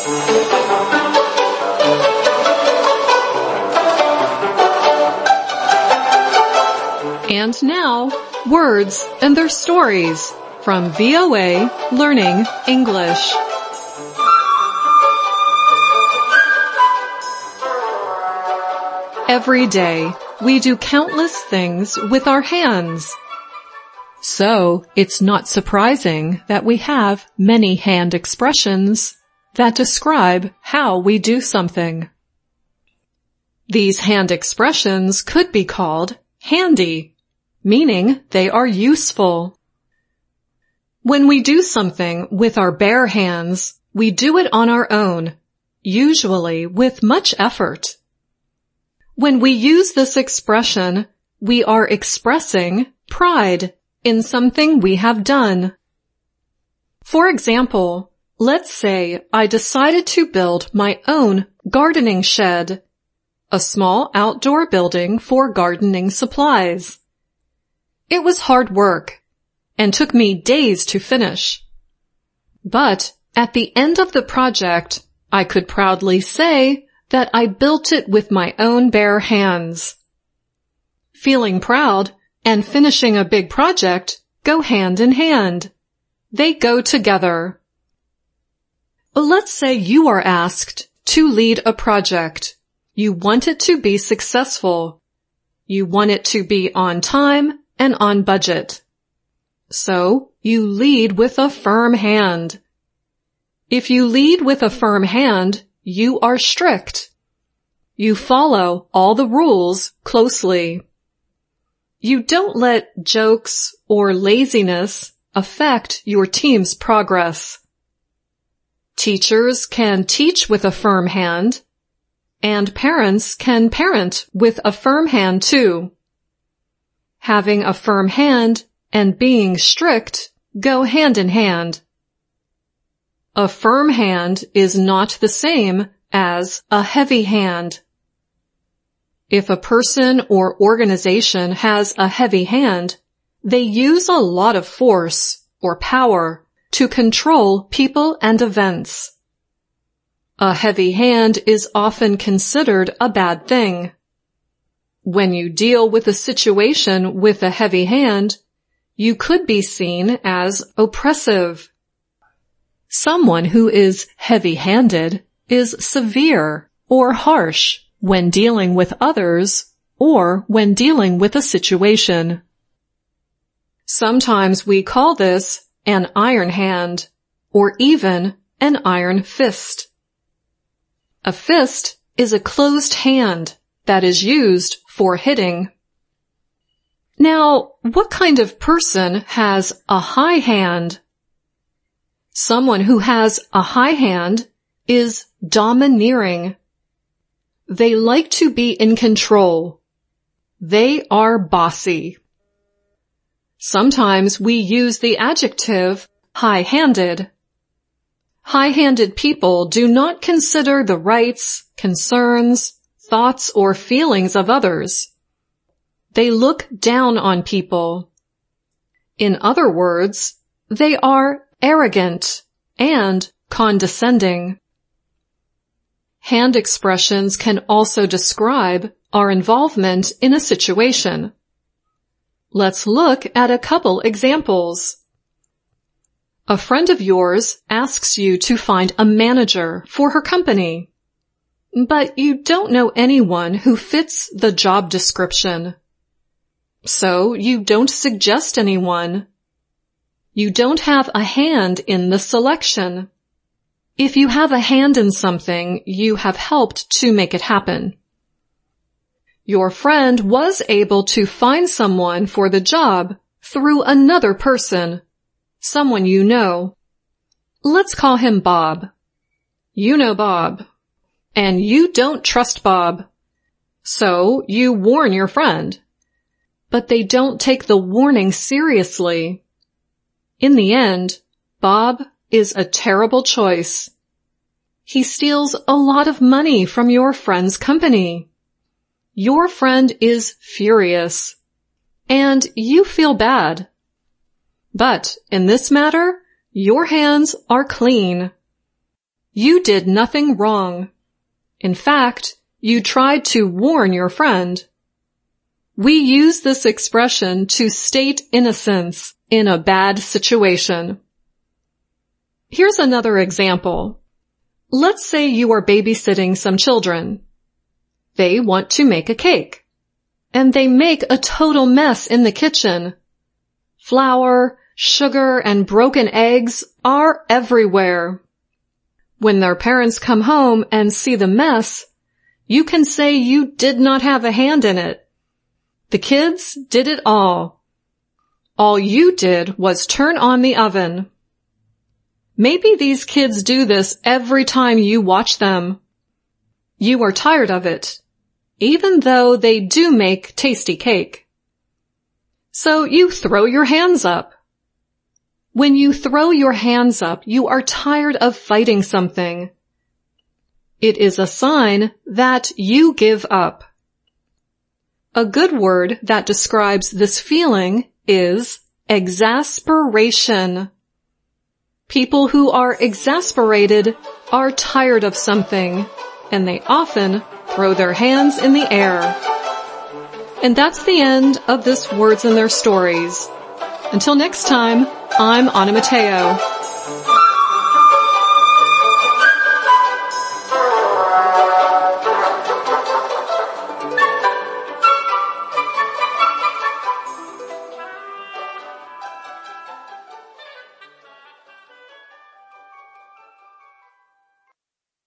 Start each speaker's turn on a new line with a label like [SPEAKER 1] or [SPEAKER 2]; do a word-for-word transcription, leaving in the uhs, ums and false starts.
[SPEAKER 1] And now, words and their stories from V O A Learning English. Every day, we do countless things with our hands. So, it's not surprising that we have many hand expressions that describe how we do something. These hand expressions could be called handy, meaning they are useful. When we do something with our bare hands, we do it on our own, usually with much effort. When we use this expression, we are expressing pride in something we have done. For example, let's say I decided to build my own gardening shed, a small outdoor building for gardening supplies. It was hard work and took me days to finish. But at the end of the project, I could proudly say that I built it with my own bare hands. Feeling proud and finishing a big project go hand in hand. They go together. Let's say you are asked to lead a project. You want it to be successful. You want it to be on time and on budget. So you lead with a firm hand. If you lead with a firm hand, you are strict. You follow all the rules closely. You don't let jokes or laziness affect your team's progress. Teachers can teach with a firm hand, and parents can parent with a firm hand too. Having a firm hand and being strict go hand in hand. A firm hand is not the same as a heavy hand. If a person or organization has a heavy hand, they use a lot of force or power to control people and events. A heavy hand is often considered a bad thing. When you deal with a situation with a heavy hand, you could be seen as oppressive. Someone who is heavy-handed is severe or harsh when dealing with others or when dealing with a situation. Sometimes we call this an iron hand or even an iron fist. A fist is a closed hand that is used for hitting. Now, what kind of person has a high hand? Someone who has a high hand is domineering. They like to be in control. They are bossy. Sometimes we use the adjective high-handed. High-handed people do not consider the rights, concerns, thoughts, or feelings of others. They look down on people. In other words, they are arrogant and condescending. Hand expressions can also describe our involvement in a situation. Let's look at a couple examples. A friend of yours asks you to find a manager for her company, but you don't know anyone who fits the job description. So you don't suggest anyone. You don't have a hand in the selection. If you have a hand in something, you have helped to make it happen. Your friend was able to find someone for the job through another person, someone you know. Let's call him Bob. You know Bob, and you don't trust Bob. So you warn your friend, but they don't take the warning seriously. In the end, Bob is a terrible choice. He steals a lot of money from your friend's company. Your friend is furious, and you feel bad. But in this matter, your hands are clean. You did nothing wrong. In fact, you tried to warn your friend. We use this expression to state innocence in a bad situation. Here's another example. Let's say you are babysitting some children. They want to make a cake, and they make a total mess in the kitchen. Flour, sugar, and broken eggs are everywhere. When their parents come home and see the mess, you can say you did not have a hand in it. The kids did it all. All you did was turn on the oven. Maybe these kids do this every time you watch them. You are tired of it, even though they do make tasty cake. So you throw your hands up. When you throw your hands up, you are tired of fighting something. It is a sign that you give up. A good word that describes this feeling is exasperation. People who are exasperated are tired of something, and they often throw their hands in the air. And that's the end of this Words and Their Stories. Until next time, I'm Anna Matteo.